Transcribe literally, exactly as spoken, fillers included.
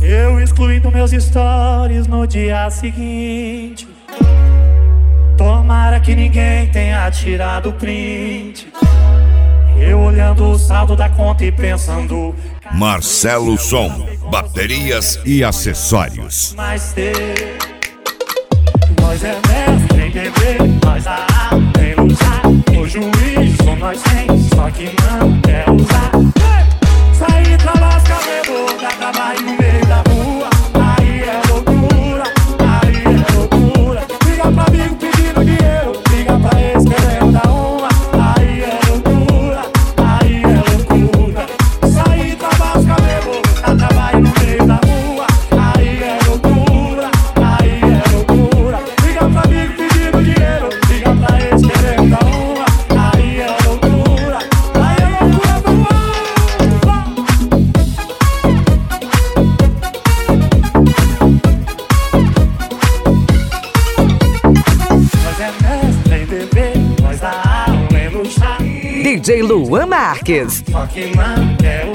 Eu excluí dos meus stories no dia seguinte. Tomara que ninguém tenha tirado o print. Eu olhando o saldo da conta e pensando: Marcelo Som, baterias e acessórios. Mas ter, nós é mestre em beber, nós a tem usar. O juiz só nós tem, só que não quer usar. Sair pra lascar cabelo, dá trabalho no meio da rua. Aí é loucura, aí é loucura. Liga pra amigo pedindo dinheiro, liga pra ex querendo dar uma. Aí é loucura, aí é loucura. Sair pra lascar cabelo, dá trabalho no meio da rua. Aí é loucura, aí é loucura. Liga pra amigo pedindo dinheiro, liga pra ex querendo dar uma. Aí é loucura, aí é loucura, vamos. D J Luan Marques. Só que não quer